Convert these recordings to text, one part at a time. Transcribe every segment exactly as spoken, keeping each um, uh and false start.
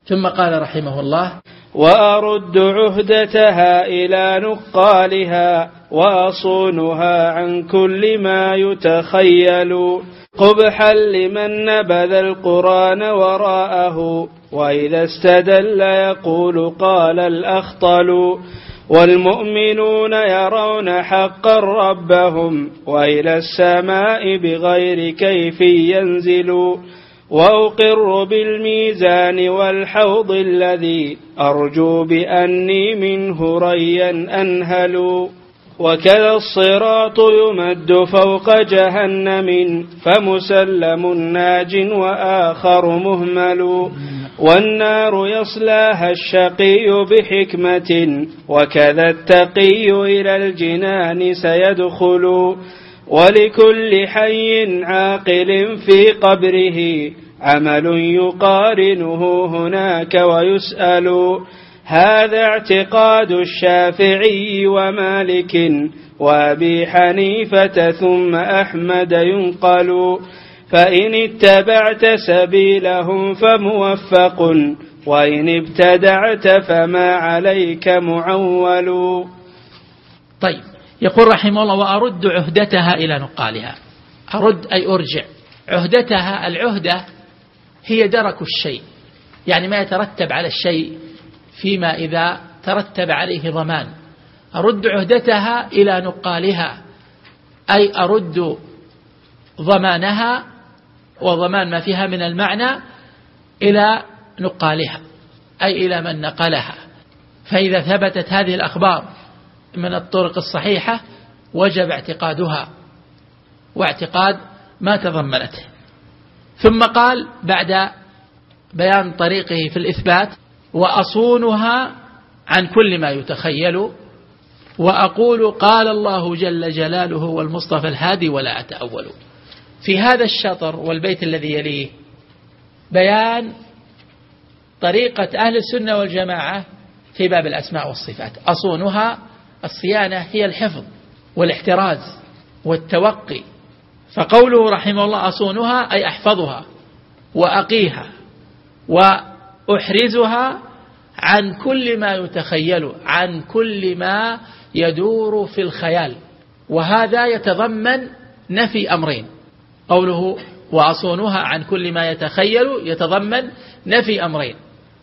ثم قال رحمه الله: وأرد عهدتها إلى نقالها وأصونها عن كل ما يتخيل قبحا لمن نبذ القرآن وراءه وإذا استدل يقول قال الأخطل والمؤمنون يرون حقا ربهم وإلى السماء بغير كيف ينزل وأقر بالميزان والحوض الذي أرجو بأني منه ريا أنهل وكذا الصراط يمد فوق جهنم فمسلم ناج وآخر مهمل والنار يصلاها الشقي بحكمة وكذا التقي إلى الجنان سيدخل ولكل حي عاقل في قبره عمل يقارنه هناك ويسأل هذا اعتقاد الشافعي ومالك وأبي حنيفة ثم أحمد ينقل فإن اتبعت سبيلهم فموفق وإن ابتدعت فما عليك معول. طيب، يقول رحمه الله: وأرد عهدتها إلى نقالها. أرد أي أرجع. عهدتها، العهدة هي درك الشيء، يعني ما يترتب على الشيء فيما إذا ترتب عليه ضمان. أرد عهدتها إلى نقالها أي أرد ضمانها وضمان ما فيها من المعنى إلى نقالها أي إلى من نقلها. فإذا ثبتت هذه الأخبار من الطرق الصحيحة وجب اعتقادها واعتقاد ما تضمنته. ثم قال بعد بيان طريقه في الإثبات: وأصونها عن كل ما يتخيل وأقول قال الله جل جلاله والمصطفى الهادي ولا أتأول. في هذا الشطر والبيت الذي يليه بيان طريقة أهل السنة والجماعة في باب الأسماء والصفات. أصونها، الصيانة هي الحفظ والاحتراز والتوقي. فقوله رحمه الله أصونها أي أحفظها وأقيها وأحرزها عن كل ما يتخيل، عن كل ما يدور في الخيال. وهذا يتضمن نفي أمرين. قوله وأصونها عن كل ما يتخيل يتضمن نفي أمرين: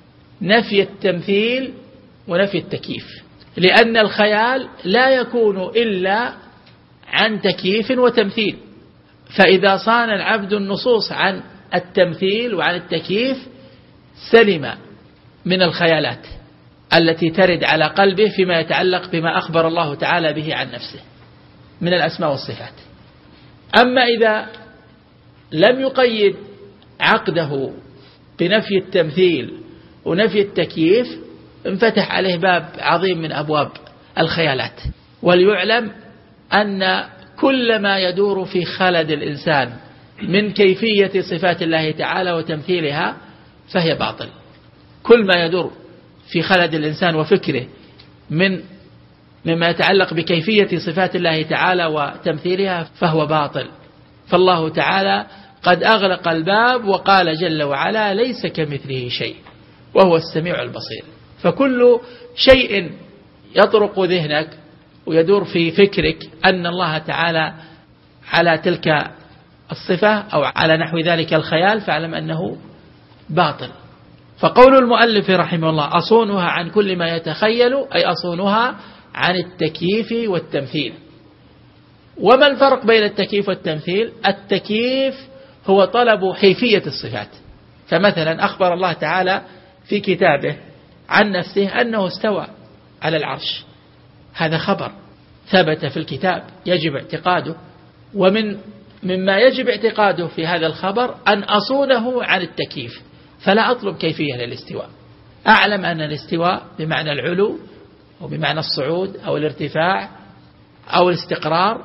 نفي التمثيل ونفي التكييف، لأن الخيال لا يكون إلا عن تكييف وتمثيل. فإذا صان العبد النصوص عن التمثيل وعن التكييف سلم من الخيالات التي ترد على قلبه فيما يتعلق بما أخبر الله تعالى به عن نفسه من الأسماء والصفات. أما إذا لم يقيد عقده بنفي التمثيل ونفي التكييف انفتح عليه باب عظيم من أبواب الخيالات. وليعلم أن كل ما يدور في خلد الإنسان من كيفية صفات الله تعالى وتمثيلها فهي باطل. كل ما يدور في خلد الإنسان وفكره من مما يتعلق بكيفية صفات الله تعالى وتمثيلها فهو باطل. فالله تعالى قد أغلق الباب وقال جل وعلا: ليس كمثله شيء وهو السميع البصير. فكل شيء يطرق ذهنك ويدور في فكرك أن الله تعالى على تلك الصفة أو على نحو ذلك الخيال فاعلم أنه باطل. فقول المؤلف رحمه الله: أصونها عن كل ما يتخيل أي أصونها عن التكييف والتمثيل. وما الفرق بين التكييف والتمثيل؟ التكييف هو طلب كيفية الصفات. فمثلا أخبر الله تعالى في كتابه عن نفسه أنه استوى على العرش، هذا خبر ثبت في الكتاب يجب اعتقاده. ومن مما يجب اعتقاده في هذا الخبر أن أصونه عن التكييف، فلا أطلب كيفية للاستواء. أعلم أن الاستواء بمعنى العلو أو بمعنى الصعود أو الارتفاع أو الاستقرار،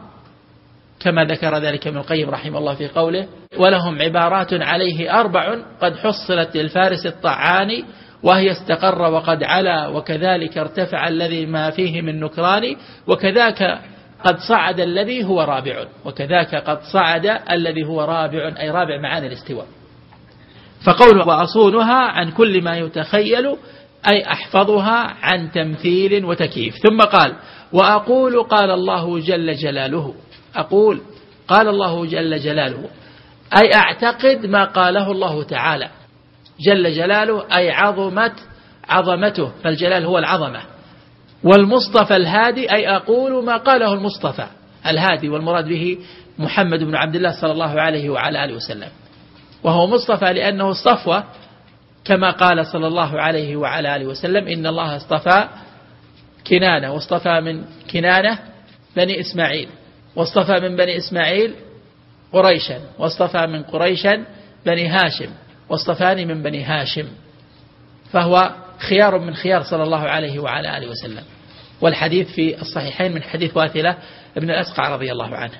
كما ذكر ذلك ابن القيم رحمه الله في قوله: ولهم عبارات عليه أربع قد حصلت للفارس الطعاني وهي استقر وقد علا وكذلك ارتفع الذي ما فيه من نكران وكذاك قد صعد الذي هو رابع وكذاك قد صعد الذي هو رابع، أي رابع معاني الاستواء. فقوله وأصونها عن كل ما يتخيل أي أحفظها عن تمثيل وتكييف. ثم قال وأقول قال الله جل جلاله، أقول قال الله جل جلاله أي أعتقد ما قاله الله تعالى جل جلاله، أي عظمت عظمته، فالجلال هو العظمة. والمصطفى الهادي أي أقول ما قاله المصطفى الهادي، والمراد به محمد بن عبد الله صلى الله عليه وعلى آله وسلم، وهو مصطفى لأنه الصفوة، كما قال صلى الله عليه وعلى آله وسلم إن الله اصطفى كنانة، واصطفى من كنانة بني إسماعيل، واصطفى من بني إسماعيل قريشا، واصطفى من قريشا بني هاشم، واصطفاني من بني هاشم، فهو خيار من خيار صلى الله عليه وعلى آله وسلم. والحديث في الصحيحين من حديث واثلة ابن الأسقع رضي الله عنه.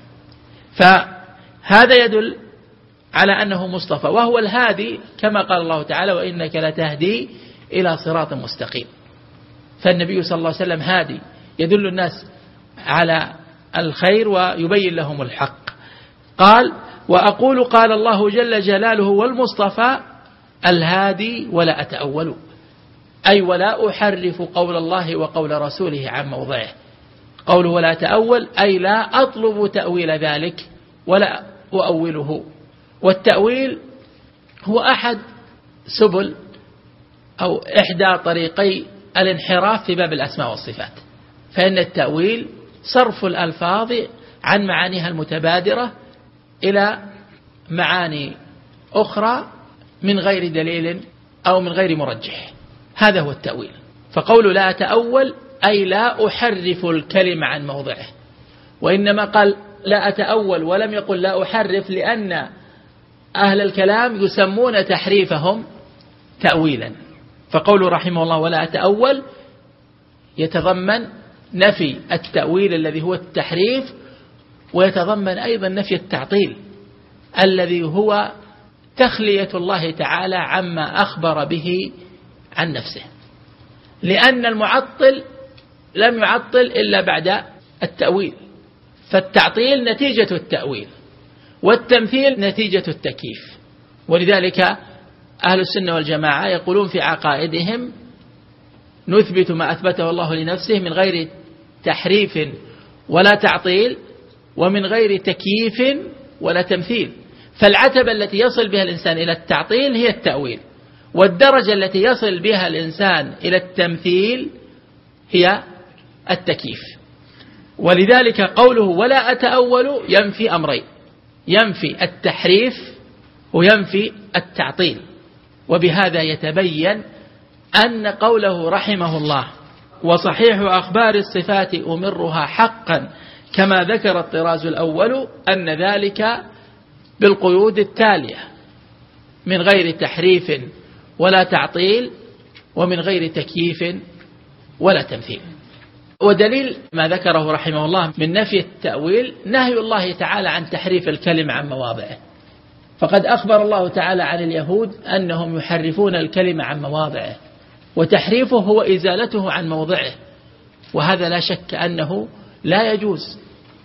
فهذا يدل على أنه مصطفى، وهو الهادي كما قال الله تعالى وإنك لتهدي إلى صراط مستقيم. فالنبي صلى الله عليه وسلم هادي يدل الناس على الخير ويبين لهم الحق. قال وأقول قال الله جل جلاله والمصطفى الهادي ولا أتأول، أي ولا أحرف قول الله وقول رسوله عن موضعه. قوله ولا أتأول أي لا أطلب تأويل ذلك ولا أؤوله. والتأويل هو أحد سبل أو إحدى طريقي الانحراف في باب الأسماء والصفات. فإن التأويل صرف الألفاظ عن معانيها المتبادرة إلى معاني أخرى من غير دليل أو من غير مرجح، هذا هو التأويل. فقول لا أتأول أي لا أحرف الكلمة عن موضعه، وإنما قال لا أتأول ولم يقل لا أحرف، لأن أهل الكلام يسمون تحريفهم تأويلا. فقول رحمه الله ولا أتأول يتضمن نفي التأويل الذي هو التحريف، ويتضمن أيضا نفي التعطيل الذي هو تخلية الله تعالى عما أخبر به عن نفسه، لأن المعطل لم يعطل إلا بعد التأويل، فالتعطيل نتيجة التأويل والتمثيل نتيجة التكييف. ولذلك أهل السنة والجماعة يقولون في عقائدهم نثبت ما أثبته الله لنفسه من غير تحريف ولا تعطيل ومن غير تكييف ولا تمثيل. فالعتبة التي يصل بها الإنسان إلى التعطيل هي التأويل، والدرجة التي يصل بها الإنسان إلى التمثيل هي التكييف. ولذلك قوله ولا أتأول ينفي أمرين، ينفي التحريف وينفي التعطيل. وبهذا يتبين أن قوله رحمه الله وصحيح أخبار الصفات أمرها حقا كما ذكر الطراز الأول، أن ذلك بالقيود التالية من غير تحريف ولا تعطيل ومن غير تكييف ولا تمثيل. ودليل ما ذكره رحمه الله من نفي التأويل نهي الله تعالى عن تحريف الكلمة عن مواضعه، فقد أخبر الله تعالى عن اليهود أنهم يحرفون الكلمة عن مواضعه، وتحريفه هو إزالته عن موضعه، وهذا لا شك أنه لا يجوز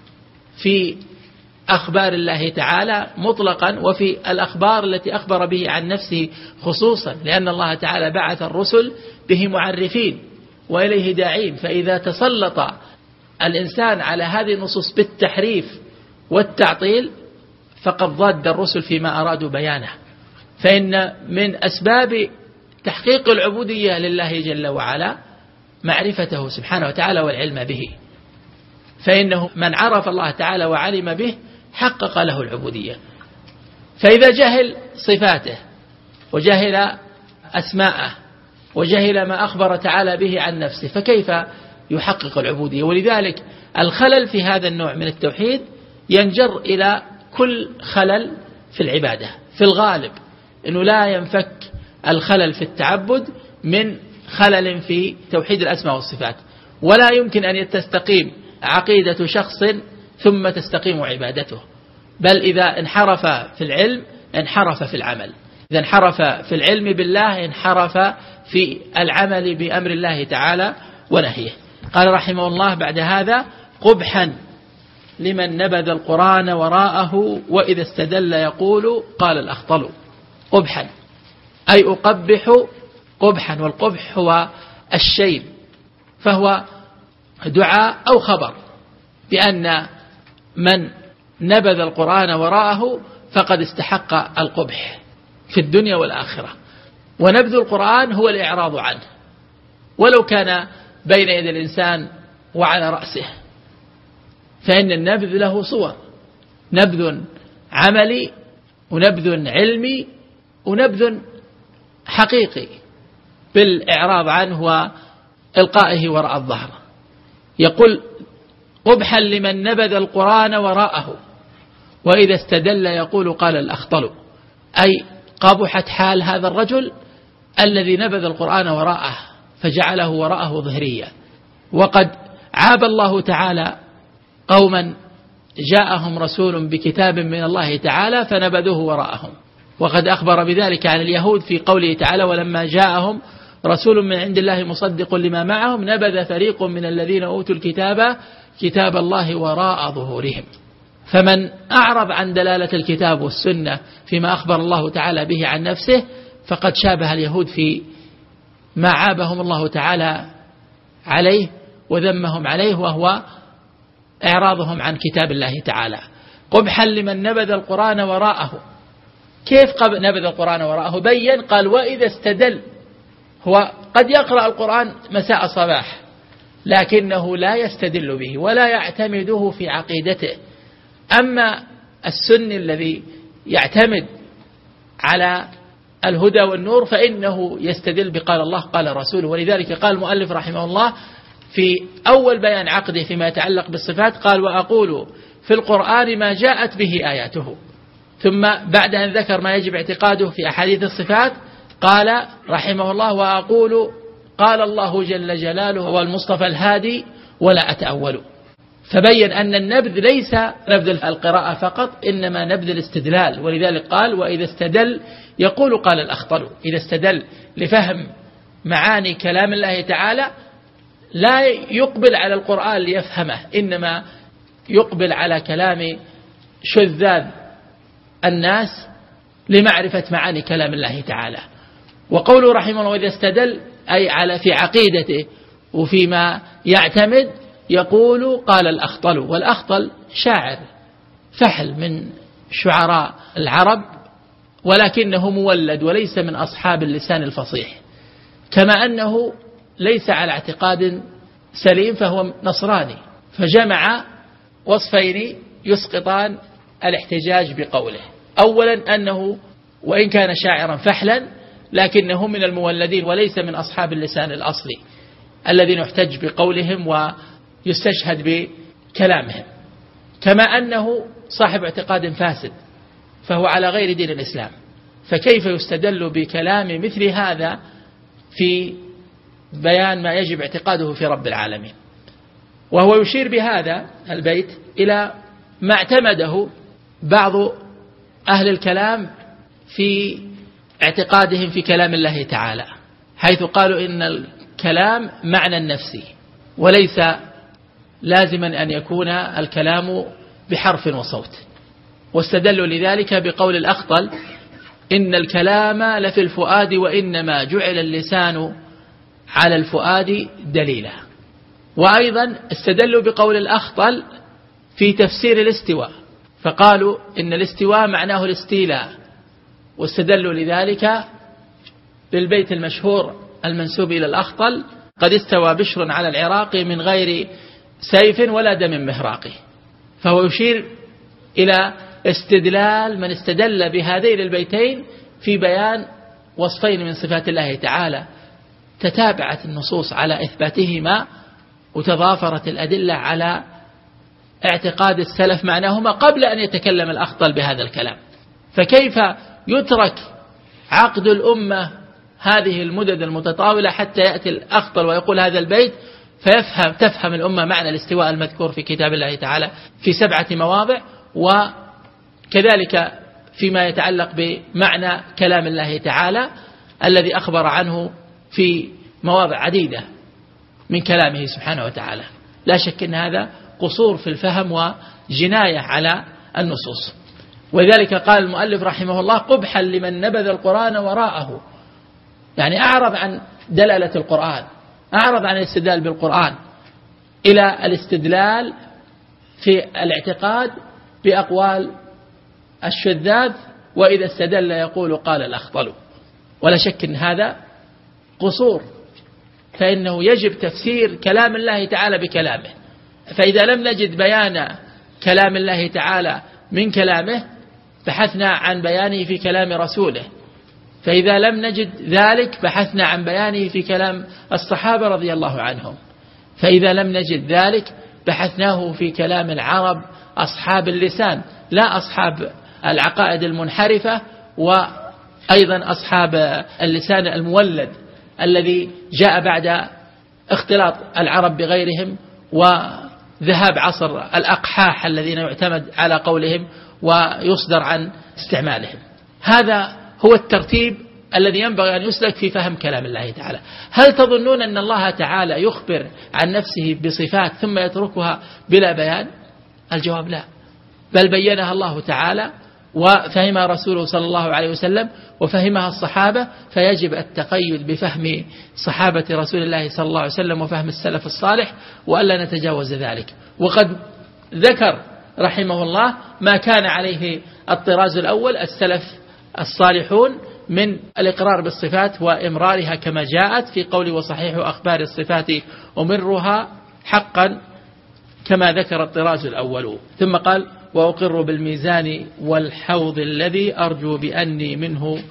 في أخبار الله تعالى مطلقا، وفي الأخبار التي أخبر به عن نفسه خصوصا، لأن الله تعالى بعث الرسل به معرفين وإليه داعين. فإذا تسلط الإنسان على هذه النصوص بالتحريف والتعطيل فقد ضاد الرسل فيما أرادوا بيانه. فإن من أسباب تحقيق العبودية لله جل وعلا معرفته سبحانه وتعالى والعلم به، فإنه من عرف الله تعالى وعلم به حقق له العبودية. فإذا جهل صفاته وجهل أسماءه وجهل ما أخبر تعالى به عن نفسه فكيف يحقق العبودية؟ ولذلك الخلل في هذا النوع من التوحيد ينجر إلى كل خلل في العبادة. في الغالب أنه لا ينفك الخلل في التعبد من خلل في توحيد الأسماء والصفات، ولا يمكن أن تستقيم عقيدة شخص ثم تستقيم عبادته، بل إذا انحرف في العلم انحرف في العمل، إذا انحرف في العلم بالله انحرف في العمل بأمر الله تعالى ونهيه. قال رحمه الله بعد هذا قبحا لمن نبذ القرآن وراءه وإذا استدل يقول قال الأخطل. قبحا أي أقبح قبحا، والقبح هو الشيء، فهو دعاء أو خبر بأن من نبذ القرآن وراءه فقد استحق القبح في الدنيا والآخرة. ونبذ القرآن هو الإعراض عنه ولو كان بين يدي الإنسان وعلى رأسه، فإن النبذ له صور: نبذ عملي، ونبذ علمي، ونبذ حقيقي بالإعراض عنه وإلقائه وراء الظهر. يقول: قبحا لمن نبذ القرآن وراءه، وإذا استدل يقول قال الأخطل، أي قبحت حال هذا الرجل الذي نبذ القرآن وراءه فجعله وراءه ظهريا. وقد عاب الله تعالى قوما جاءهم رسول بكتاب من الله تعالى فنبذوه وراءهم، وقد أخبر بذلك عن اليهود في قوله تعالى: ولما جاءهم رسول من عند الله مصدق لما معهم نبذ فريق من الذين أوتوا الكتاب كتاب الله وراء ظهورهم. فمن أعرض عن دلالة الكتاب والسنة فيما أخبر الله تعالى به عن نفسه فقد شابه اليهود في ما عابهم الله تعالى عليه وذمهم عليه، وهو إعراضهم عن كتاب الله تعالى. قبحا لمن نبذ القرآن وراءه. كيف نبذ القرآن وراءه؟ بين، قال: وإذا استدل. هو قد يقرأ القرآن مساء صباح لكنه لا يستدل به ولا يعتمده في عقيدته. أما السني الذي يعتمد على الهدى والنور فإنه يستدل بقال الله قال رسوله. ولذلك قال المؤلف رحمه الله في أول بيان عقده فيما يتعلق بالصفات، قال: وأقول في القرآن ما جاءت به آياته. ثم بعد أن ذكر ما يجب اعتقاده في أحاديث الصفات قال رحمه الله: وأقول قال الله جل جلاله هو المصطفى الهادي ولا أتأول. فبين أن النبذ ليس نبذ القراءة فقط، إنما نبذ الاستدلال. ولذلك قال: وإذا استدل يقول قال الأخطل. إذا استدل لفهم معاني كلام الله تعالى لا يقبل على القرآن ليفهمه، إنما يقبل على كلام شذاذ الناس لمعرفة معاني كلام الله تعالى. وقوله رحمه الله: وإذا استدل أي على في عقيدته وفيما يعتمد يقول قال الأخطل. والأخطل شاعر فحل من شعراء العرب، ولكنه مولد وليس من أصحاب اللسان الفصيح، كما أنه ليس على اعتقاد سليم فهو نصراني، فجمع وصفين يسقطان الاحتجاج بقوله. أولا أنه وإن كان شاعرا فحلا لكنه من المولدين وليس من أصحاب اللسان الأصلي الذين يحتج بقولهم ويستشهد بكلامهم، كما أنه صاحب اعتقاد فاسد فهو على غير دين الإسلام، فكيف يستدل بكلام مثل هذا في بيان ما يجب اعتقاده في رب العالمين؟ وهو يشير بهذا البيت إلى ما اعتمده بعض أهل الكلام في اعتقادهم في كلام الله تعالى، حيث قالوا إن الكلام معنى نفسي وليس لازما أن يكون الكلام بحرف وصوت. واستدلوا لذلك بقول الأخطل: إن الكلام لفي الفؤاد وإنما جعل اللسان على الفؤاد دليلا. وأيضا استدلوا بقول الأخطل في تفسير الاستواء، فقالوا إن الاستواء معناه الاستيلاء، واستدلوا لذلك بالبيت المشهور المنسوب إلى الأخطل: قد استوى بشر على العراق من غير سيف ولا دم مهراقه. فهو يشير إلى استدلال من استدل بهذين البيتين في بيان وصفين من صفات الله تعالى تتابعت النصوص على إثباتهما وتضافرت الأدلة على اعتقاد السلف معناهما قبل أن يتكلم الأخطل بهذا الكلام. فكيف يترك عقد الأمة هذه المدد المتطاولة حتى يأتي الأخطل ويقول هذا البيت فيفهم تفهم الأمة معنى الاستواء المذكور في كتاب الله تعالى في سبعة مواضع، وكذلك فيما يتعلق بمعنى كلام الله تعالى الذي أخبر عنه في مواضع عديدة من كلامه سبحانه وتعالى. لا شك أن هذا قصور في الفهم وجناية على النصوص. ولذلك قال المؤلف رحمه الله: قبحا لمن نبذ القرآن وراءه يعني أعرض عن دلالة القرآن، أعرض عن الاستدلال بالقرآن إلى الاستدلال في الاعتقاد بأقوال الشذاذ، وإذا استدل يقول قال الأخطل. ولا شك أن هذا قصور، فإنه يجب تفسير كلام الله تعالى بكلامه، فإذا لم نجد بيان كلام الله تعالى من كلامه بحثنا عن بيانه في كلام رسوله، فإذا لم نجد ذلك بحثنا عن بيانه في كلام الصحابة رضي الله عنهم، فإذا لم نجد ذلك بحثناه في كلام العرب أصحاب اللسان لا أصحاب العقائد المنحرفة، وأيضا أصحاب اللسان المولد الذي جاء بعد اختلاط العرب بغيرهم وذهاب عصر الأقحاح الذين يعتمد على قولهم ويصدر عن استعمالهم. هذا هو الترتيب الذي ينبغي أن يسلك في فهم كلام الله تعالى. هل تظنون أن الله تعالى يخبر عن نفسه بصفات ثم يتركها بلا بيان؟ الجواب لا، بل بينها الله تعالى وفهمها رسوله صلى الله عليه وسلم وفهمها الصحابة، فيجب التقيد بفهم صحابة رسول الله صلى الله عليه وسلم وفهم السلف الصالح، وألا نتجاوز ذلك. وقد ذكر رحمه الله ما كان عليه الطراز الأول السلف الصالحون من الإقرار بالصفات وإمرارها كما جاءت في قول وصحيح أخبار الصفات أمرها حقا كما ذكر الطراز الأول. ثم قال وأقر بالميزان والحوض الذي أرجو بأني منه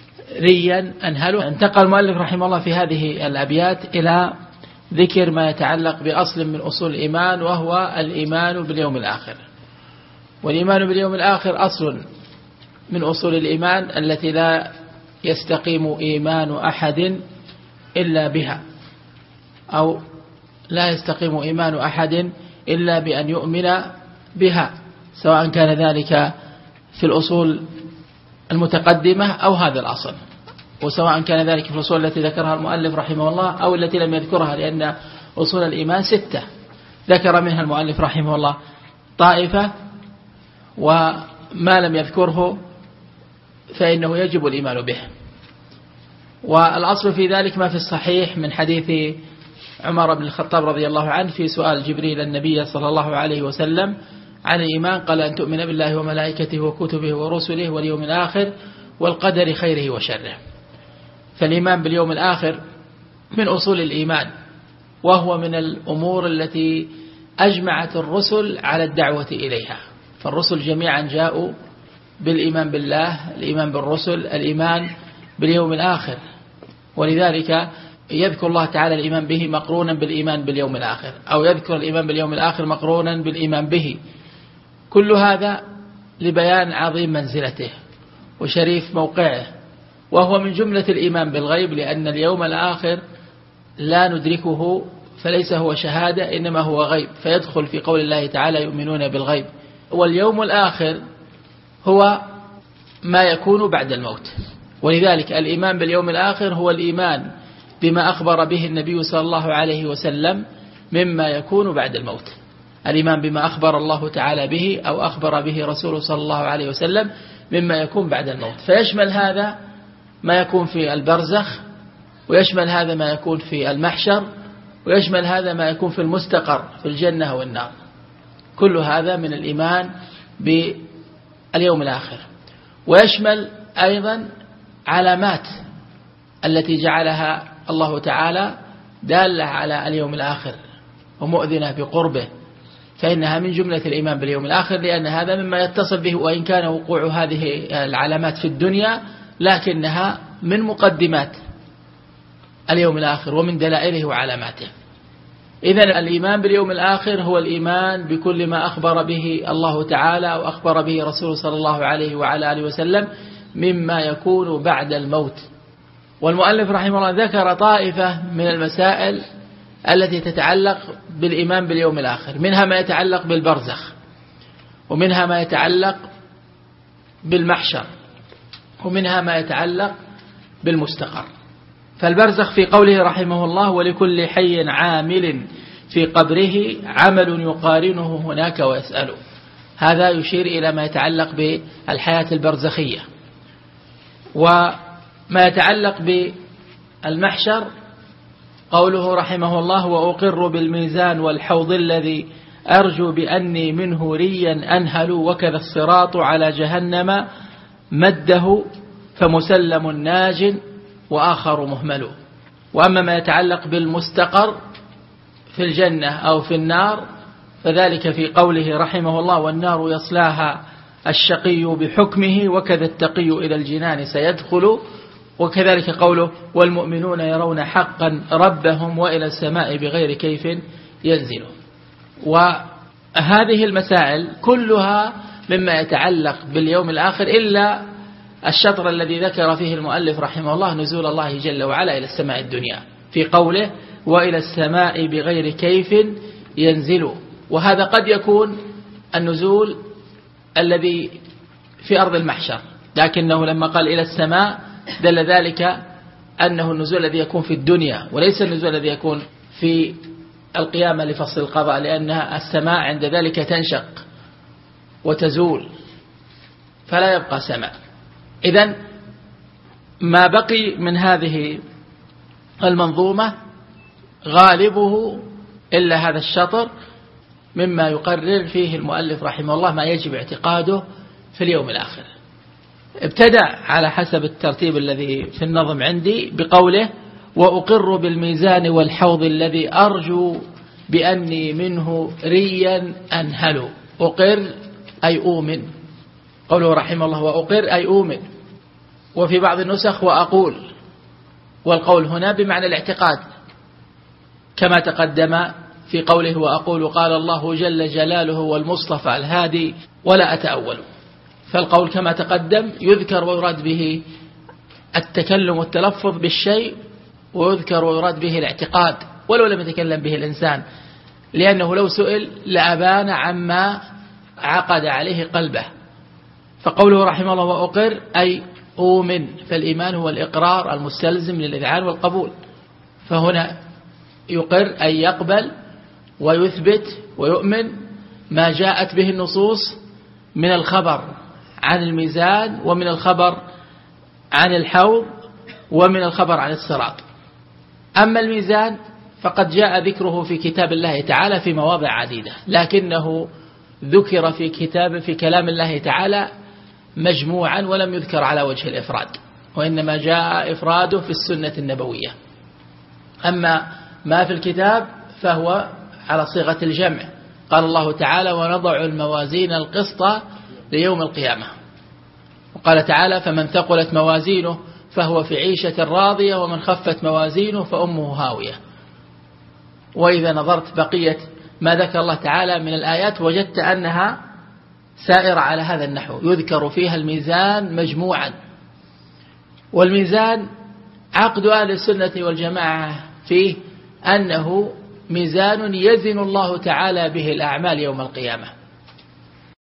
ريا أنهل. انتقل المؤلف رحمه الله في هذه الأبيات إلى ذكر ما يتعلق بأصل من أصول الإيمان، وهو الإيمان باليوم الآخر. والإيمان باليوم الآخر أصل من أصول الإيمان التي لا يستقيم إيمان أحد إلا بها، أو لا يستقيم إيمان أحد إلا بأن يؤمن بها، سواء كان ذلك في الأصول المتقدمة أو هذا الأصل، وسواء كان ذلك في الأصول التي ذكرها المؤلف رحمه الله أو التي لم يذكرها، لأن أصول الإيمان ستة ذكر منها المؤلف رحمه الله طائفة، وما لم يذكره فإنه يجب الإيمان به. والأصل في ذلك ما في الصحيح من حديث عمر بن الخطاب رضي الله عنه في سؤال جبريل النبي صلى الله عليه وسلم عن الإيمان، قال أن تؤمن بالله وملائكته وكتبه ورسله واليوم الآخر والقدر خيره وشره. فالإيمان باليوم الآخر من أصول الإيمان، وهو من الأمور التي أجمعت الرسل على الدعوة إليها، فالرسل جميعا جاءوا بالإيمان بالله، الإيمان بالرسل، الإيمان باليوم الآخر، ولذلك يذكر الله تعالى الإيمان به مقرونا بالإيمان باليوم الآخر، أو يذكر الإيمان باليوم الآخر مقرونا بالإيمان به. كل هذا لبيان عظيم منزلته وشريف موقعه، وهو من جملة الإيمان بالغيب، لأن اليوم الآخر لا ندركه فليس هو شهادة إنما هو غيب، فيدخل في قول الله تعالى يؤمنون بالغيب. واليوم الآخر هو ما يكون بعد الموت، ولذلك الإيمان باليوم الآخر هو الإيمان بما أخبر به النبي صلى الله عليه وسلم مما يكون بعد الموت، الإيمان بما أخبر الله تعالى به أو أخبر به رسوله صلى الله عليه وسلم مما يكون بعد الموت، فيشمل هذا ما يكون في البرزخ، ويشمل هذا ما يكون في المحشر، ويشمل هذا ما يكون في المستقر في الجنة والنار. كل هذا من الإيمان باليوم الآخر. ويشمل أيضا علامات التي جعلها الله تعالى دالة على اليوم الآخر ومؤذنة بقربه، فإنها من جملة الإيمان باليوم الآخر، لأن هذا مما يتصل به، وإن كان وقوع هذه العلامات في الدنيا لكنها من مقدمات اليوم الآخر ومن دلائله وعلاماته. إذن الإيمان باليوم الآخر هو الإيمان بكل ما أخبر به الله تعالى أو أخبر به رسوله صلى الله عليه وعلى آله وسلم مما يكون بعد الموت. والمؤلف رحمه الله ذكر طائفة من المسائل التي تتعلق بالإيمان باليوم الآخر، منها ما يتعلق بالبرزخ، ومنها ما يتعلق بالمحشر، ومنها ما يتعلق بالمستقر. فالبرزخ في قوله رحمه الله ولكل حي عامل في قبره عمل يقارنه هناك ويسأله، هذا يشير إلى ما يتعلق بالحياة البرزخية. وما يتعلق المحشر قوله رحمه الله: وأقر بالميزان والحوض الذي أرجو بأني منه ريا أنهل، وكذا الصراط على جهنم مده فمسلم ناج وآخر مهمل. وأما ما يتعلق بالمستقر في الجنة أو في النار فذلك في قوله رحمه الله: والنار يصلاها الشقي بحكمه وكذا التقي إلى الجنان سيدخل. وكذلك قوله: والمؤمنون يرون حقا ربهم وإلى السماء بغير كيف ينزل. وهذه المسائل كلها مما يتعلق باليوم الآخر إلا الشطر الذي ذكر فيه المؤلف رحمه الله نزول الله جل وعلا إلى السماء الدنيا في قوله: وإلى السماء بغير كيف ينزل. وهذا قد يكون النزول الذي في أرض المحشر، لكنه لما قال إلى السماء دل ذلك أنه النزول الذي يكون في الدنيا وليس النزول الذي يكون في القيامة لفصل القضاء، لأن السماء عند ذلك تنشق وتزول فلا يبقى سماء. إذن ما بقي من هذه المنظومة غالبه إلا هذا الشطر مما يقرر فيه المؤلف رحمه الله ما يجب اعتقاده في اليوم الآخر. ابتدأ على حسب الترتيب الذي في النظم عندي بقوله: وأقر بالميزان والحوض الذي أرجو بأني منه ريا أنهل. أقر أي أؤمن، قوله رحمه الله وأقر أي أؤمن. وفي بعض النسخ وأقول، والقول هنا بمعنى الاعتقاد كما تقدم في قوله: وأقول قال الله جل جلاله والمصطفى الهادي ولا أتأول. فالقول كما تقدم يذكر ويراد به التكلم والتلفظ بالشيء، ويذكر ويراد به الاعتقاد ولو لم يتكلم به الإنسان، لأنه لو سئل لأبان عما عقد عليه قلبه. فقوله رحمه الله وأقر أي أؤمن، فالإيمان هو الإقرار المستلزم للإذعان والقبول. فهنا يقر أي يقبل ويثبت ويؤمن ما جاءت به النصوص من الخبر عن الميزان ومن الخبر عن الحوض ومن الخبر عن الصراط. أما الميزان فقد جاء ذكره في كتاب الله تعالى في مواضع عديدة، لكنه ذكر في كتاب في كلام الله تعالى مجموعا ولم يذكر على وجه الإفراد، وإنما جاء إفراده في السنة النبوية. أما ما في الكتاب فهو على صيغة الجمع. قال الله تعالى: ونضع الموازين القسط ليوم القيامة. وقال تعالى: فمن ثقلت موازينه فهو في عيشة راضية ومن خفت موازينه فأمه هاوية. وإذا نظرت بقية ما ذكر الله تعالى من الآيات وجدت أنها سائرة على هذا النحو، يذكر فيها الميزان مجموعا. والميزان عقد أهل السنة والجماعة فيه أنه ميزان يزن الله تعالى به الأعمال يوم القيامة،